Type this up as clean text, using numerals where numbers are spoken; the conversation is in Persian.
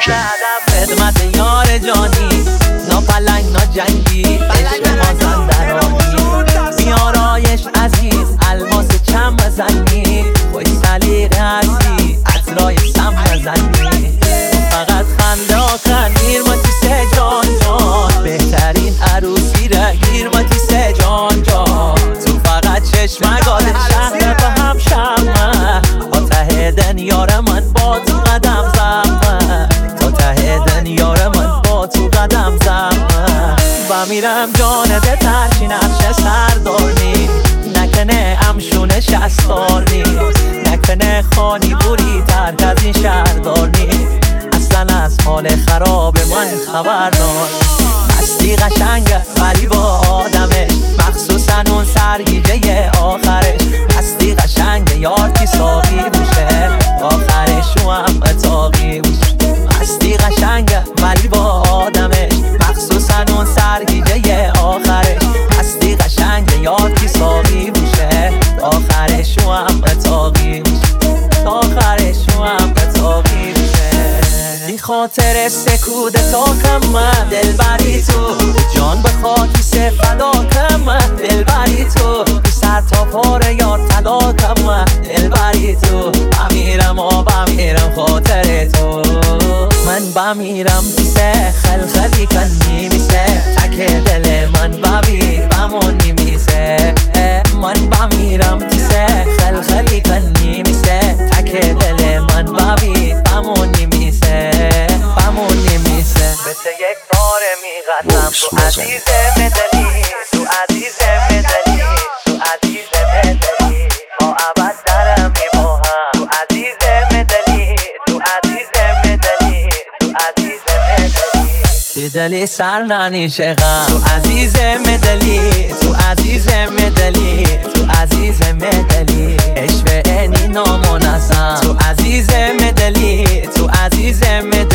خدمت یار جانی، ناپلنگ ناجنگی، عشق مازندرانی، بیارایش عزیز، الماس چم بزنی، خوش سلیقه هستی، عطرای سم بزنی، فقط خنده آخر گیر ماتیسه جان جان، بهترین عروسی را گیر ماتیسه جان جان، تو فقط چشمگاه شهر به هم شمه، تا ته دن یار من با تو قدم زمه، تا ته دن یار من با تو قدم زمه، و میرم جانده ترچی نقش سردارنی، نکنه امشون شستارنی، نکنه خانی بوری ترک از این شهردارنی، اصلا از حال خراب من خبر دار، مستی قشنگه ولی با آدمش، مخصوصا اون سرگیجه آخرش، مستی قشنگه یار کی ساقی بوشه، آخرش او هم اتاقی بوشه، مستی قشنگه ولی با آدمش، مخصوصا اون سرگیجه آخرش، مستی قشنگه یار کی ساقی بوشه، آخرش او هم اتاقی بوشه، آخرش او هم اتاقی بوشه، بی خاطر سکوت تا کمه، دل بری تو جان به خاکی فدا کمه، دل بری تو سر تا پاره یار طلا کمه، دل بری تو بمیرم بمیرم خاطر تو، من بمیرم پیسه خلخلی کنی میسه، تک دل من ببی بمونی میسه، من بمیرم پیسه خلخلی کنی میسه، تک دل من ببی بمونی میسه، بمونی میسه، بسه یک باره میقدم تو عزیز مدلی، تو عزیز مدلی، تو عزیز مدلی، با عبد درم میباهم، تو عزیز مدلی، تو عزیز مدلی، تو عزیز مدلی، دلی سر ننیشه غم، تو عزیز مدلی، تو عزیز مدلی، تو عزیز مدلی، عشق اینی نامنظم، تو عزیز مدلی، تو عزیز مدلی،